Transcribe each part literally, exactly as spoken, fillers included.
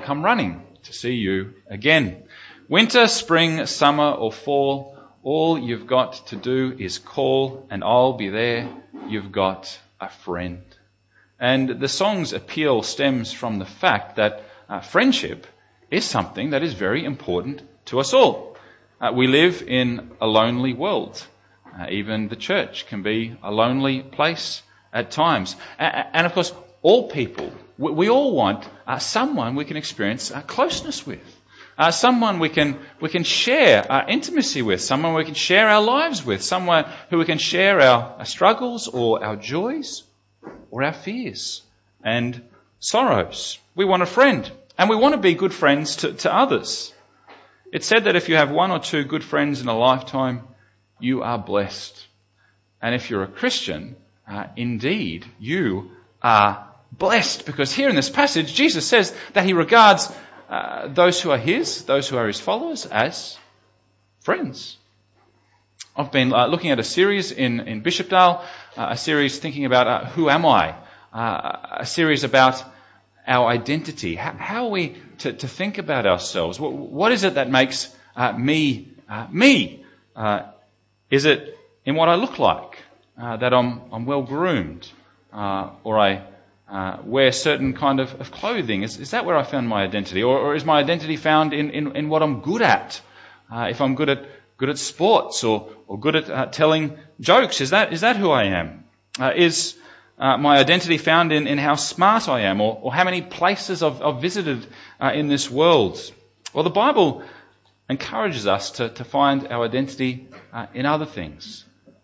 come running to see you again. Winter, spring, summer or fall, all you've got to do is call and I'll be there. You've got a friend. And the song's appeal stems from the fact that uh, friendship is something that is very important to us all. Uh, we live in a lonely world. Uh, even the church can be a lonely place at times. A- and of course, all people, we, we all want uh, someone we can experience uh, closeness with. Uh, someone we can we can share our intimacy with, someone we can share our lives with, someone who we can share our, our struggles or our joys or our fears and sorrows. We want a friend, and we want to be good friends to, to others. It's said that if you have one or two good friends in a lifetime, you are blessed. And if you're a Christian, uh, indeed, you are blessed, because here in this passage, Jesus says that he regards Uh, those who are his, those who are his followers, as friends. I've been uh, looking at a series in, in Bishopdale, uh, a series thinking about uh, who am I, uh, a series about our identity. How, how are we to, to think about ourselves? What, what is it that makes uh, me uh, me? Uh, is it in what I look like, uh, that I'm, I'm well groomed, uh, or I Uh, wear certain kind of, of clothing? Is, is that where I found my identity? Or, or is my identity found in, in, in what I'm good at? Uh, if I'm good at good at sports or, or good at uh, telling jokes, is that is that who I am? Uh, is uh, my identity found in, in how smart I am, or, or how many places I've, I've visited uh, in this world? Well, the Bible encourages us to, to find our identity uh, in other things,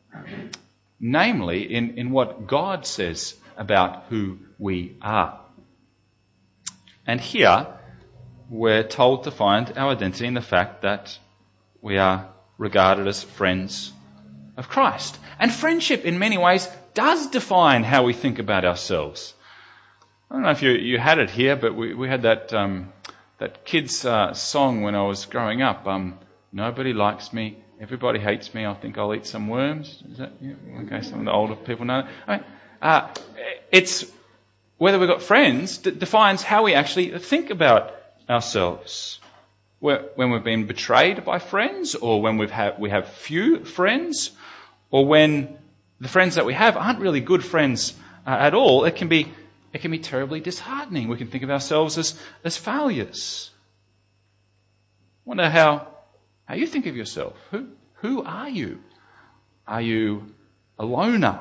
namely in, in what God says about who we are. And here we're told to find our identity in the fact that we are regarded as friends of Christ. And friendship in many ways does define how we think about ourselves. I don't know if you, you had it here, but we, we had that um, that kids' uh, song when I was growing up. Um, Nobody likes me, everybody hates me, I think I'll eat some worms. Is that, yeah? Okay, some of the older people know that. I mean, Uh, it's whether we've got friends that defines how we actually think about ourselves. When we've been betrayed by friends, or when we've had, we have few friends, or when the friends that we have aren't really good friends uh, at all, it can be it can be terribly disheartening. We can think of ourselves as as failures. I wonder how how you think of yourself. Who who are you? Are you a loner?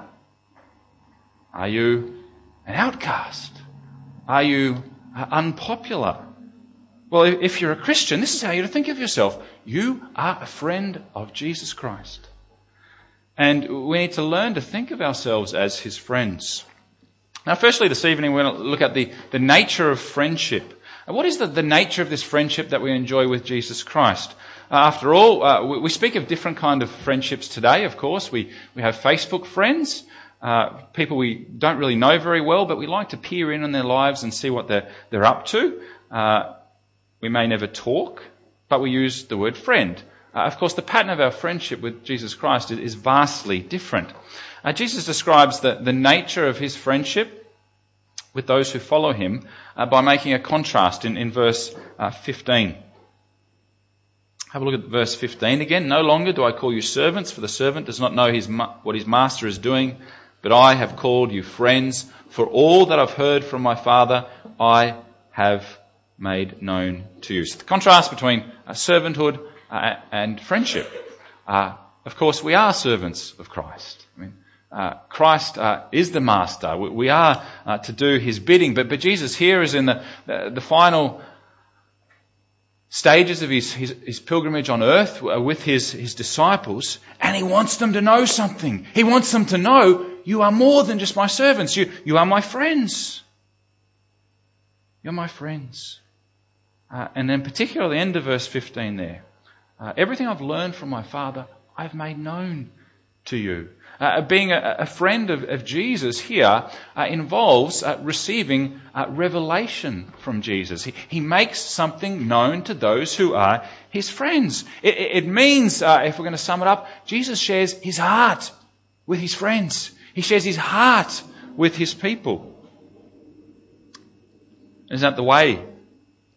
Are you an outcast? Are you uh, unpopular? Well, if you're a Christian, this is how you think of yourself. You are a friend of Jesus Christ. And we need to learn to think of ourselves as his friends. Now, firstly, this evening we're going to look at the, the nature of friendship. And what is the, the nature of this friendship that we enjoy with Jesus Christ? Uh, after all, uh, we, we speak of different kind of friendships today, of course. We, we have Facebook friends. Uh, people we don't really know very well, but we like to peer in on their lives and see what they're, they're up to. Uh, we may never talk, but we use the word friend. Uh, of course, the pattern of our friendship with Jesus Christ is, is vastly different. Uh, Jesus describes the, the nature of his friendship with those who follow him uh, by making a contrast in, in verse uh, fifteen. Have a look at verse fifteen again. No longer do I call you servants, for the servant does not know his ma- what his master is doing, but I have called you friends, for all that I've heard from my Father, I have made known to you. So the contrast between uh, servanthood uh, and friendship. Uh, of course, we are servants of Christ. I mean, uh, Christ uh, is the master. We, we are uh, to do his bidding. But, but Jesus here is in the, the, the final stages of his, his, his pilgrimage on earth with his, his disciples, and he wants them to know something. He wants them to know, you are more than just my servants. You, you are my friends. You're my friends. Uh, and then particularly the end of verse fifteen there. Uh, everything I've learned from my Father, I've made known to you. Uh, being a, a friend of, of Jesus here uh, involves uh, receiving uh, revelation from Jesus. He, he makes something known to those who are his friends. It, it means, uh, if we're going to sum it up, Jesus shares his heart with his friends. He shares his heart with his people. Isn't that the way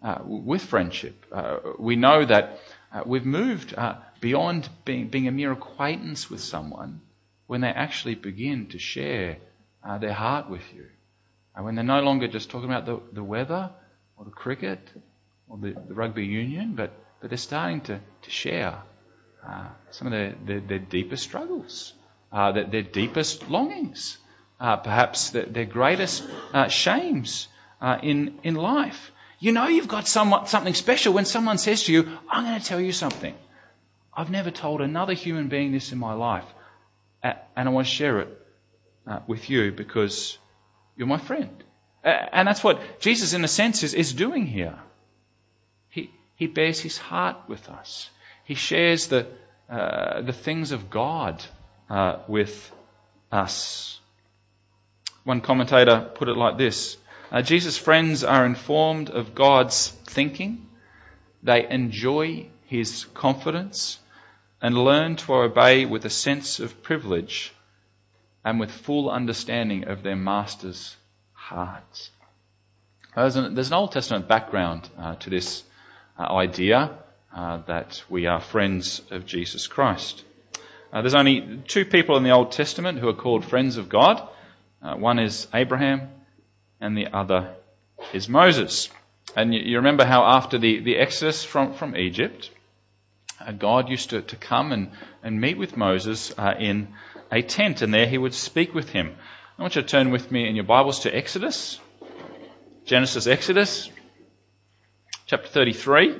uh, with friendship. Uh, we know that uh, we've moved uh, beyond being, being a mere acquaintance with someone when they actually begin to share uh, their heart with you. And when they're no longer just talking about the, the weather or the cricket or the, the rugby union, but, but they're starting to, to share uh, some of their, their, their deepest struggles, uh, their, their deepest longings, uh, perhaps their, their greatest uh, shames uh, in, in life. You know you've got somewhat, something special when someone says to you, I'm going to tell you something. I've never told another human being this in my life, and I want to share it uh, with you because you're my friend. And that's what Jesus, in a sense, is, is doing here. He he bears his heart with us. He shares the uh, the things of God uh, with us. One commentator put it like this: uh, Jesus' friends are informed of God's thinking. They enjoy his confidence and learn to obey with a sense of privilege and with full understanding of their master's heart. There's an, there's an Old Testament background uh, to this uh, idea uh, that we are friends of Jesus Christ. Uh, there's only two people in the Old Testament who are called friends of God. Uh, one is Abraham and the other is Moses. And you, you remember how after the, the exodus from, from Egypt, uh, God used to, to come and, and meet with Moses uh, in a tent, and there he would speak with him. I want you to turn with me in your Bibles to Exodus. Genesis, Exodus, chapter thirty-three.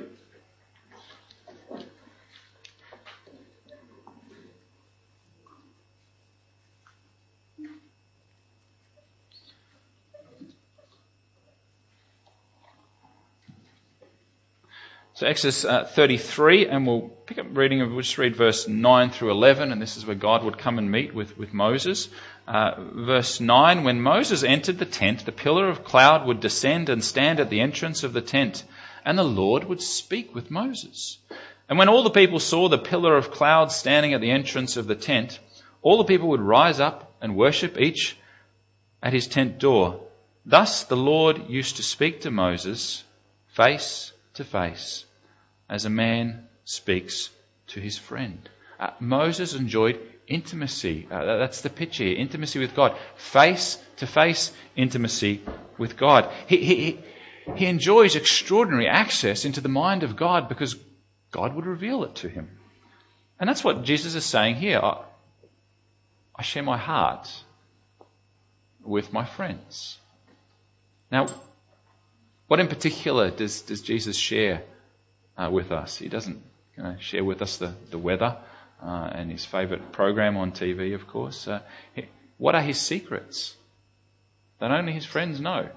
So Exodus uh, thirty-three, and we'll pick up reading, we'll just read verse nine through eleven, and this is where God would come and meet with, with Moses. Uh, verse nine, when Moses entered the tent, the pillar of cloud would descend and stand at the entrance of the tent, and the Lord would speak with Moses. And when all the people saw the pillar of cloud standing at the entrance of the tent, all the people would rise up and worship each at his tent door. Thus the Lord used to speak to Moses face to face, as a man speaks to his friend. Uh, Moses enjoyed intimacy. Uh, that's the picture here. Intimacy with God. Face to face intimacy with God. He, he, he enjoys extraordinary access into the mind of God because God would reveal it to him. And that's what Jesus is saying here. I, I share my heart with my friends. Now, what in particular does, does Jesus share uh, with us? He doesn't you know, share with us the, the weather uh, and his favourite program on T V, of course. Uh, he, what are his secrets that only his friends know?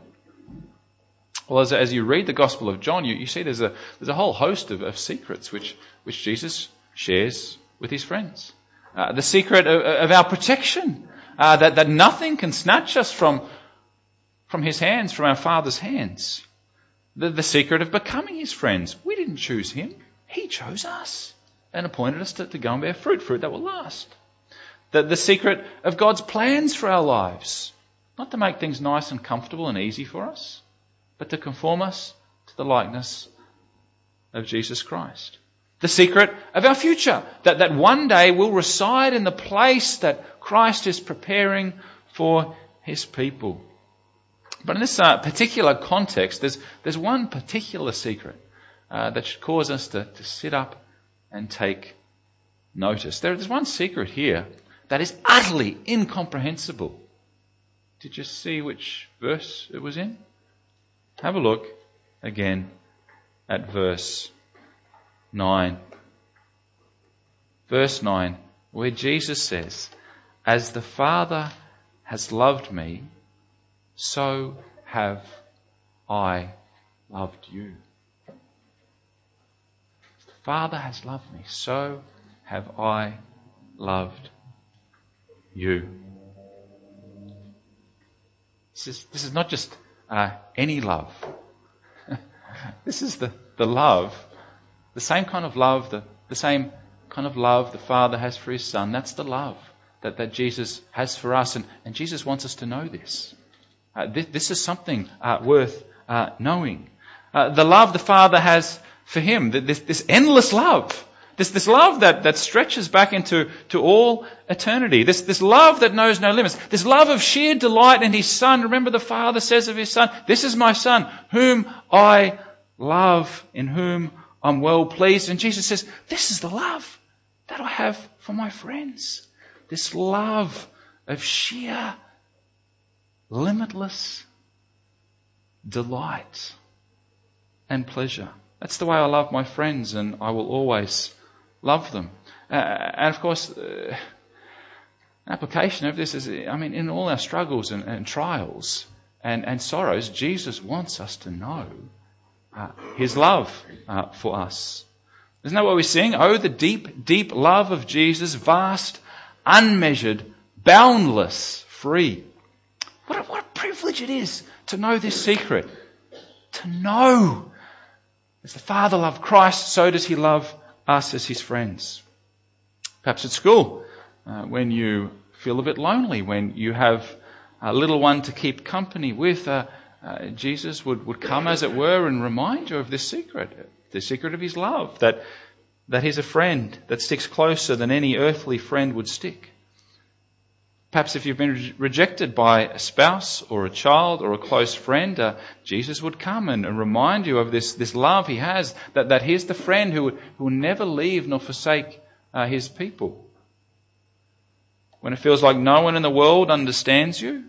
Well, as, as you read the Gospel of John, you, you see there's a there's a whole host of, of secrets which, which Jesus shares with his friends. Uh, the secret of, of our protection, uh, that, that nothing can snatch us from, from his hands, from our Father's hands. The, the secret of becoming his friends. We didn't choose him. He chose us and appointed us to, to go and bear fruit, fruit that will last. The, the secret of God's plans for our lives. Not to make things nice and comfortable and easy for us, but to conform us to the likeness of Jesus Christ. The secret of our future. That, that one day we'll reside in the place that Christ is preparing for his people. But in this uh, particular context, there's there's one particular secret uh, that should cause us to, to sit up and take notice. There, there's one secret here that is utterly incomprehensible. Did you see which verse it was in? Have a look again at verse nine. Verse nine, where Jesus says, "As the Father has loved me, so have I loved you." The Father has loved me, so have I loved you. This is, this is not just uh, any love. This is the, the love, the same kind of love, the, the same kind of love the Father has for his Son. That's the love that, that Jesus has for us. And, and Jesus wants us to know this. Uh, this, this is something uh, worth uh, knowing. Uh, the love the Father has for him, this, this endless love. This, this love that, that stretches back into to all eternity. This, this love that knows no limits. This love of sheer delight in his Son. Remember the Father says of his Son, "This is my Son, whom I love, in whom I'm well pleased." And Jesus says, this is the love that I have for my friends. This love of sheer, limitless delight and pleasure. That's the way I love my friends, and I will always love them. Uh, and of course, uh, an application of this is, I mean, in all our struggles and, and trials and, and sorrows, Jesus wants us to know uh, his love uh, for us. Isn't that what we sing? Oh, the deep, deep love of Jesus, vast, unmeasured, boundless, free. What a, what a privilege it is to know this secret. To know, as the Father loved Christ, so does he love us as his friends. Perhaps at school, uh, when you feel a bit lonely, when you have a little one to keep company with, uh, uh, Jesus would, would come, as it were, and remind you of this secret, the secret of his love, that, that he's a friend that sticks closer than any earthly friend would stick. Perhaps if you've been re- rejected by a spouse or a child or a close friend, uh, Jesus would come and, and remind you of this, this love he has, that, that he's the friend who, who will never leave nor forsake uh, his people. When it feels like no one in the world understands you,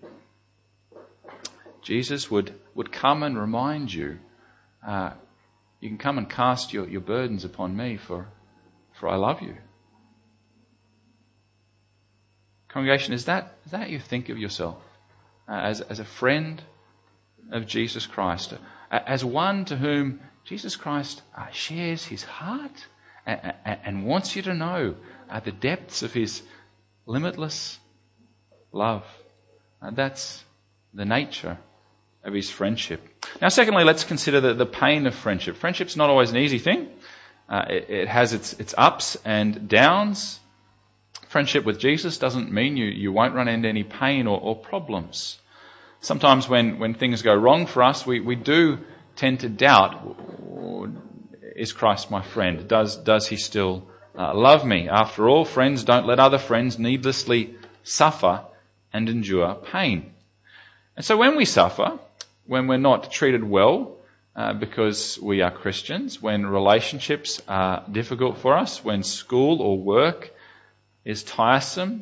Jesus would, would come and remind you, uh, you can come and cast your, your burdens upon me, for, for I love you. Congregation, is that, is that how you think of yourself? Uh, as, as a friend of Jesus Christ? Uh, as one to whom Jesus Christ uh, shares his heart and, and, and wants you to know uh, the depths of his limitless love. Uh, that's the nature of his friendship. Now, secondly, let's consider the, the pain of friendship. Friendship's not always an easy thing. Uh, it, it has its, its ups and downs. Friendship with Jesus doesn't mean you, you won't run into any pain or, or problems. Sometimes when, when things go wrong for us, we, we do tend to doubt, is Christ my friend? Does, does he still uh, love me? After all, friends don't let other friends needlessly suffer and endure pain. And so when we suffer, when we're not treated well uh, because we are Christians, when relationships are difficult for us, when school or work is tiresome,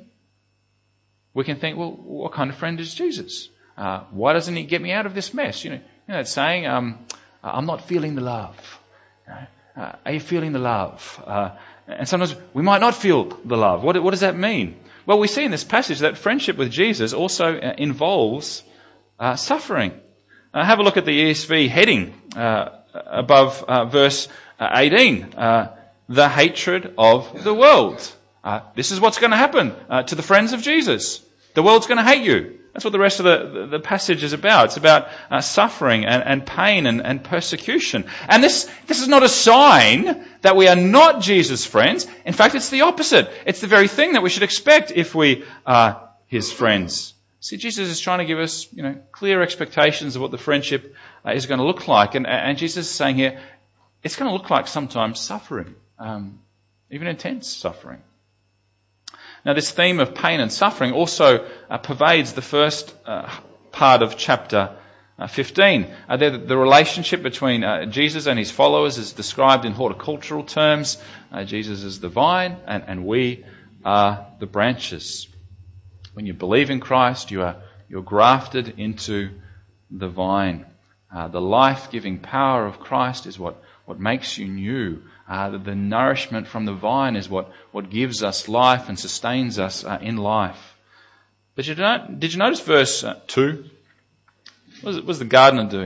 we can think, well, what kind of friend is Jesus? Uh, why doesn't he get me out of this mess? You know, you know that saying, um, I'm not feeling the love. You know, uh, are you feeling the love? Uh, and sometimes we might not feel the love. What, what does that mean? Well, we see in this passage that friendship with Jesus also uh, involves uh, suffering. Uh, have a look at the E S V heading uh, above uh, verse eighteen. Uh, the hatred of the world. Uh, this is what's going to happen uh, to the friends of Jesus. The world's going to hate you. That's what the rest of the, the passage is about. It's about uh, suffering and, and pain and, and persecution. And this, this is not a sign that we are not Jesus' friends. In fact, it's the opposite. It's the very thing that we should expect if we are his friends. See, Jesus is trying to give us, you know, clear expectations of what the friendship uh, is going to look like. And, and Jesus is saying here, it's going to look like sometimes suffering, um, even intense suffering. Now, this theme of pain and suffering also uh, pervades the first uh, part of chapter uh, fifteen. Uh, the, the relationship between uh, Jesus and his followers is described in horticultural terms. Uh, Jesus is the vine, and, and we are the branches. When you believe in Christ, you are you're grafted into the vine. Uh, the life-giving power of Christ is what, what makes you new. Uh, the, the nourishment from the vine is what, what gives us life and sustains us uh, in life. But you don't, did you notice verse uh, two? What does, what does the gardener do?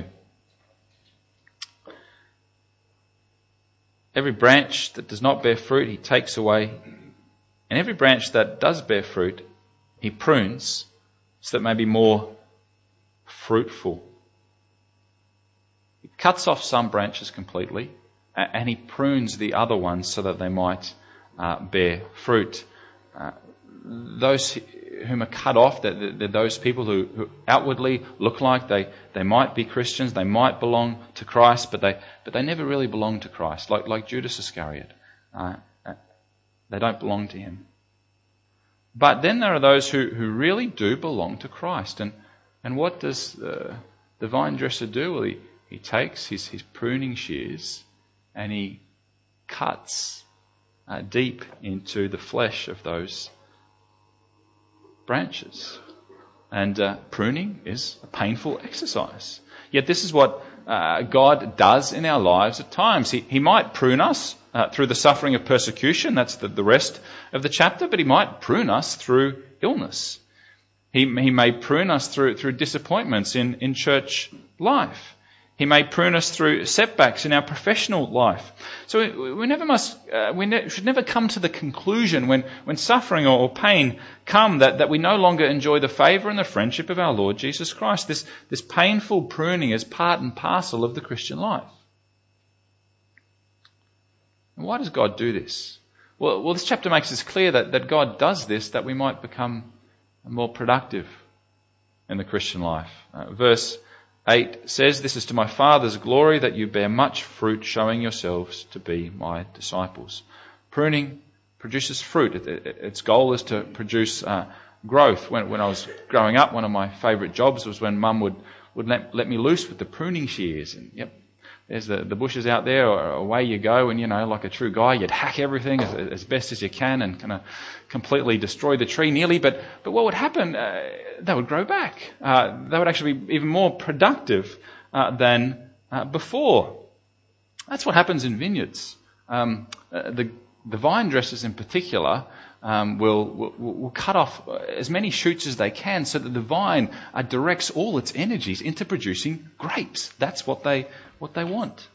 Every branch that does not bear fruit, he takes away. And every branch that does bear fruit, he prunes so that it may be more fruitful. He cuts off some branches completely, and he prunes the other ones so that they might uh, bear fruit. Uh, those whom are cut off. They're, they're those people who, who outwardly look like they, they might be Christians, they might belong to Christ, but they but they never really belong to Christ, like like Judas Iscariot. Uh, they don't belong to him. But then there are those who, who really do belong to Christ. And and what does the, the vine dresser do? Well, he, he takes his, his pruning shears and he cuts uh, deep into the flesh of those branches. And uh, pruning is a painful exercise. Yet this is what uh, God does in our lives at times. He, he might prune us uh, through the suffering of persecution. That's the, the rest of the chapter. But he might prune us through illness. He, he may prune us through, through disappointments in, in church life. He may prune us through setbacks in our professional life. So we, we never must, uh, we ne- should never come to the conclusion when, when suffering or, or pain come that, that we no longer enjoy the favour and the friendship of our Lord Jesus Christ. This, this painful pruning is part and parcel of the Christian life. And why does God do this? Well, well, this chapter makes it clear that, that God does this that we might become more productive in the Christian life. Uh, verse eight says, "This is to my Father's glory that you bear much fruit, showing yourselves to be my disciples." Pruning produces fruit. It, it, its goal is to produce uh, growth. When, when I was growing up, one of my favourite jobs was when Mum would, would let, let me loose with the pruning shears. And yep, there's the, the bushes out there, or away you go. And, you know, like a true guy, you'd hack everything as, as best as you can and kind of completely destroy the tree nearly. But but what would happen, uh, they would grow back. Uh, they would actually be even more productive uh, than uh, before. That's what happens in vineyards. Um, uh, the, the vine dressers in particular um, will, will, will cut off as many shoots as they can so that the vine uh, directs all its energies into producing grapes. That's what they what they want.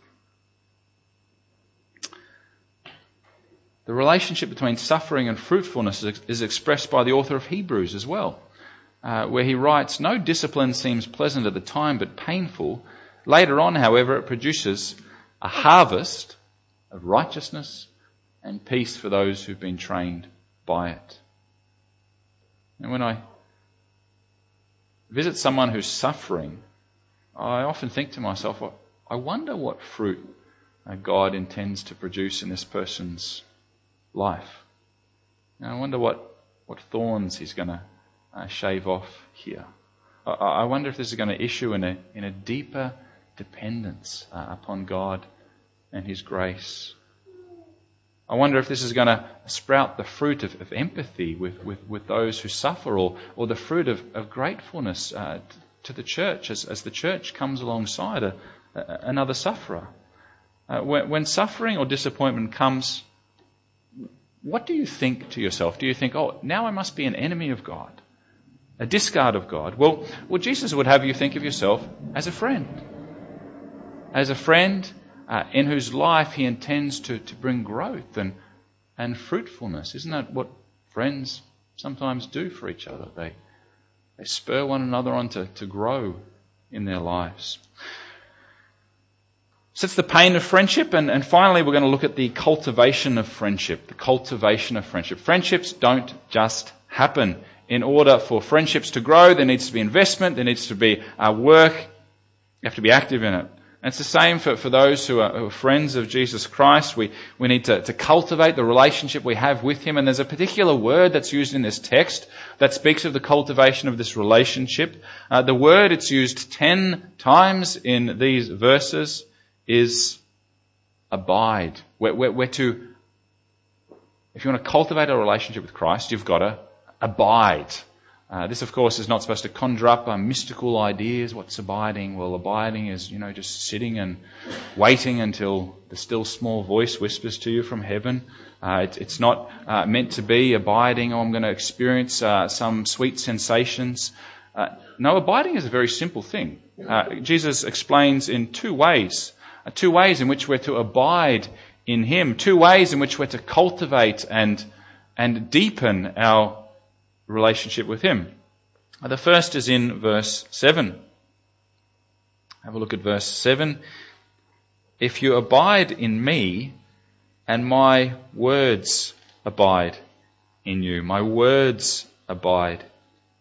The relationship between suffering and fruitfulness is, is expressed by the author of Hebrews as well, uh, where he writes, "No discipline seems pleasant at the time, but painful. Later on, however, it produces a harvest of righteousness and peace for those who've been trained by it." And when I visit someone who's suffering, I often think to myself, I wonder what fruit God intends to produce in this person's life. And I wonder what, what thorns he's going to uh, shave off here. I, I wonder if this is going to issue in a, in a deeper dependence uh, upon God and his grace. I wonder if this is going to sprout the fruit of, of empathy with, with, with those who suffer, or, or the fruit of, of gratefulness uh, to the church as, as the church comes alongside a, a, another sufferer. Uh, when, when suffering or disappointment comes, what do you think to yourself? Do you think, oh, now I must be an enemy of God, a discard of God? Well, well, Jesus would have you think of yourself as a friend. As a friend uh, in whose life he intends to, to bring growth and, and fruitfulness. Isn't that what friends sometimes do for each other? They, they spur one another on to, to grow in their lives. So it's the pain of friendship, and, and finally we're going to look at the cultivation of friendship. The cultivation of friendship. Friendships don't just happen. In order for friendships to grow, there needs to be investment, there needs to be uh, work, you have to be active in it. And it's the same for, for those who are, who are friends of Jesus Christ. We, we need to, to cultivate the relationship we have with him, and there's a particular word that's used in this text that speaks of the cultivation of this relationship. Uh, the word, it's used ten times in these verses, is abide. We're, we're, we're to, if you want to cultivate a relationship with Christ, you've got to abide. Uh, this, of course, is not supposed to conjure up uh, mystical ideas. What's abiding? Well, abiding is, you know, just sitting and waiting until the still small voice whispers to you from heaven. Uh, it, it's not uh, meant to be abiding, oh, I'm going to experience uh, some sweet sensations. Uh, no, abiding is a very simple thing. Uh, Jesus explains in two ways. Uh, two ways in which we're to abide in him. Two ways in which we're to cultivate and and deepen our relationship with him. Uh, the first is in verse seven. Have a look at verse seven. "If you abide in me, and my words abide in you." My words abide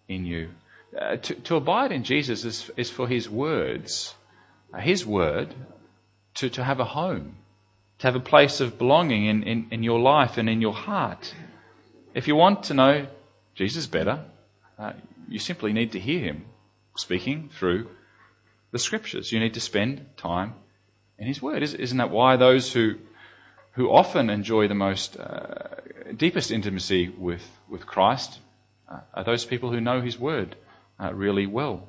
in you. Uh, to, to abide in Jesus is, is for his words, uh, his word, to, to have a home, to have a place of belonging in, in, in your life and in your heart. If you want to know Jesus better, uh, you simply need to hear him speaking through the scriptures. You need to spend time in his word. Isn't that why those who who often enjoy the most uh, deepest intimacy with, with Christ uh, are those people who know his word uh, really well?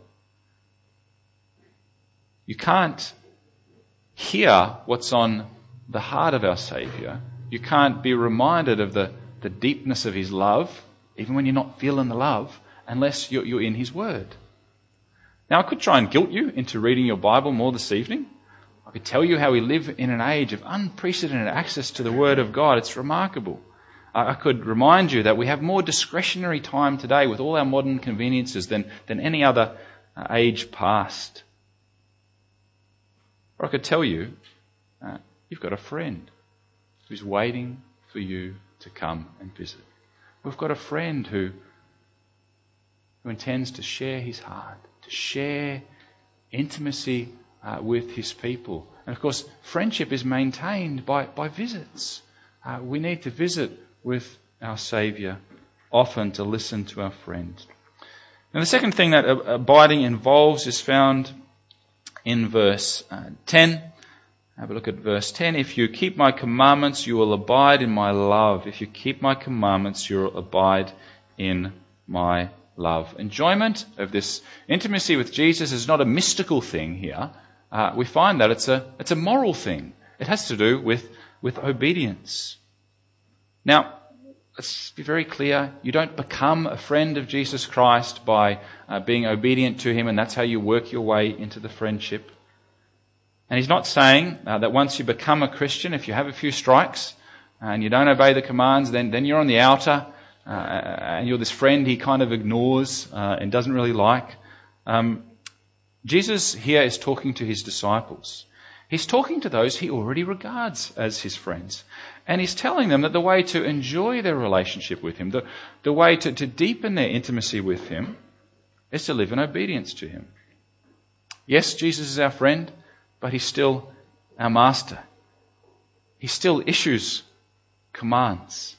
You can't hear what's on the heart of our Saviour. You can't be reminded of the, the deepness of his love, even when you're not feeling the love, unless you're, you're in his word. Now, I could try and guilt you into reading your Bible more this evening. I could tell you how we live in an age of unprecedented access to the Word of God. It's remarkable. I could remind you that we have more discretionary time today with all our modern conveniences than, than any other age past. Or I could tell you, uh, you've got a friend who's waiting for you to come and visit. We've got a friend who, who intends to share his heart, to share intimacy Uh, with his people. And of course, friendship is maintained by, by visits. Uh, we need to visit with our Saviour often to listen to our friend. Now, the second thing that uh, abiding involves is found in verse uh, ten. Have a look at verse ten. If you keep my commandments, you will abide in my love. If you keep my commandments, you will abide in my love. Enjoyment of this intimacy with Jesus is not a mystical thing here. Uh, we find that it's a it's a moral thing. It has to do with, with obedience. Now, let's be very clear. You don't become a friend of Jesus Christ by uh, being obedient to him, and that's how you work your way into the friendship. And he's not saying uh, that once you become a Christian, if you have a few strikes and you don't obey the commands, then, then you're on the outer uh, and you're this friend he kind of ignores uh, and doesn't really like. Um, Jesus here is talking to his disciples. He's talking to those he already regards as his friends. And he's telling them that the way to enjoy their relationship with him, the, the way to, to deepen their intimacy with him, is to live in obedience to him. Yes, Jesus is our friend, but he's still our master. He still issues commands.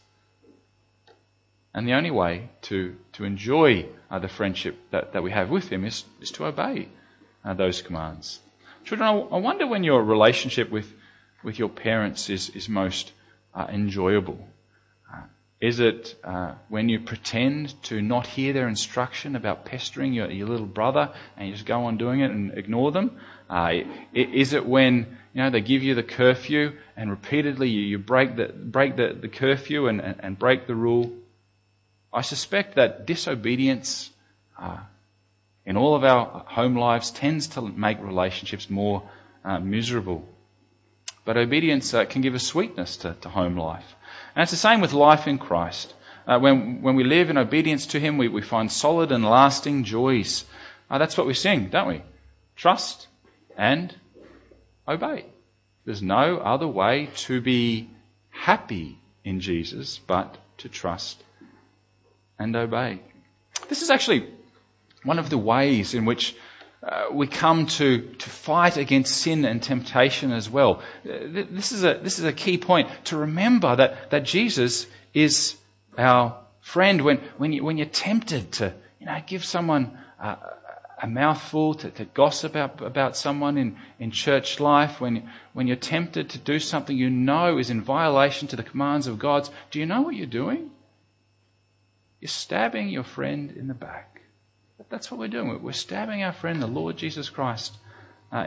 And the only way to, to enjoy uh, the friendship that, that we have with him is, is to obey uh, those commands. Children, I, I wonder when your relationship with, with your parents is, is most uh, enjoyable. Uh, is it uh, when you pretend to not hear their instruction about pestering your, your little brother and you just go on doing it and ignore them? Uh, is it when you know they give you the curfew and repeatedly you, you break the break the, the curfew and, and, and break the rule? I suspect that disobedience uh, in all of our home lives tends to make relationships more uh, miserable. But obedience uh, can give a sweetness to, to home life. And it's the same with life in Christ. Uh, when, when we live in obedience to him, we, we find solid and lasting joys. Uh, that's what we sing, don't we? Trust and obey. There's no other way to be happy in Jesus but to trust and obey. This is actually one of the ways in which uh, we come to, to fight against sin and temptation as well. Uh, this is a this is a key point to remember that, that Jesus is our friend. When when you when you're tempted to you know give someone uh, a mouthful, to, to gossip about, about someone in, in church life, when when you're tempted to do something you know is in violation to the commands of God, do you know what you're doing? You're stabbing your friend in the back. That's what we're doing. We're stabbing our friend, the Lord Jesus Christ. Uh,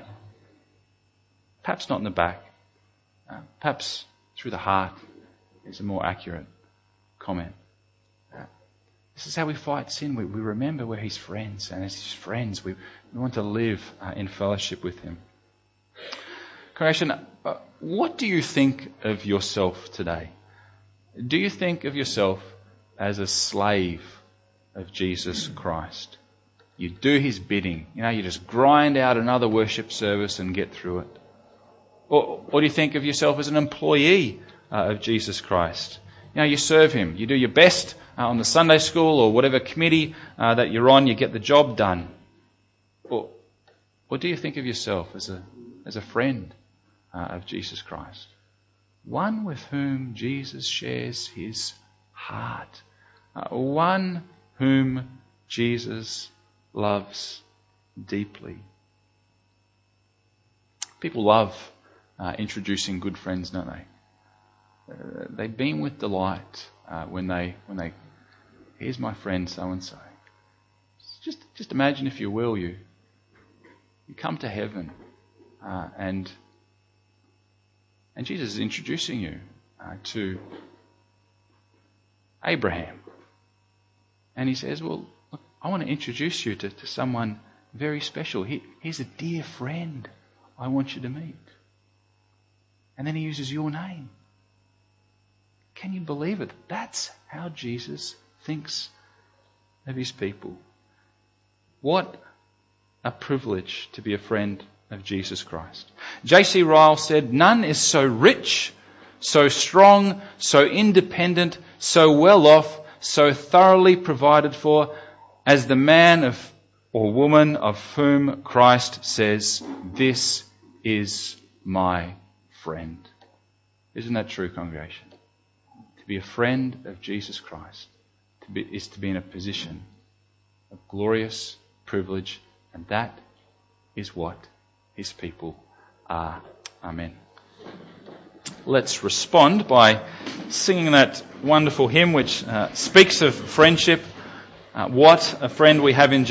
perhaps not in the back. Uh, perhaps through the heart is a more accurate comment. Uh, this is how we fight sin. We, we remember we're his friends. And as his friends, we, we want to live uh, in fellowship with him. Congregation, uh, what do you think of yourself today? Do you think of yourself as a slave of Jesus Christ? You do his bidding. You know, you just grind out another worship service and get through it. Or, or do you think of yourself as an employee uh, of Jesus Christ? You know, you serve Him. You do your best uh, on the Sunday school or whatever committee uh, that you're on. You get the job done. Or, or do you think of yourself as a as a friend uh, of Jesus Christ? One with whom Jesus shares His heart. Uh, one whom Jesus loves deeply. People love uh, introducing good friends, don't they? Uh, they beam with delight uh, when they when they. Here's my friend so and so. Just just imagine, if you will, you you come to heaven, uh, and and Jesus is introducing you uh, to Abraham, and He says, "Well, look, I want to introduce you to, to someone very special. He, here's a dear friend I want you to meet." And then He uses your name. Can you believe it? That's how Jesus thinks of His people. What a privilege to be a friend of Jesus Christ. J C Ryle said, "None is so rich, so strong, so independent, so well off, so thoroughly provided for as the man of or woman of whom Christ says, 'This is my friend.'" Isn't that true, congregation? To be a friend of Jesus Christ to be, is to be in a position of glorious privilege, and that is what His people are. Amen. Let's respond by singing that wonderful hymn which uh, speaks of friendship. Uh, what a friend we have in Jesus.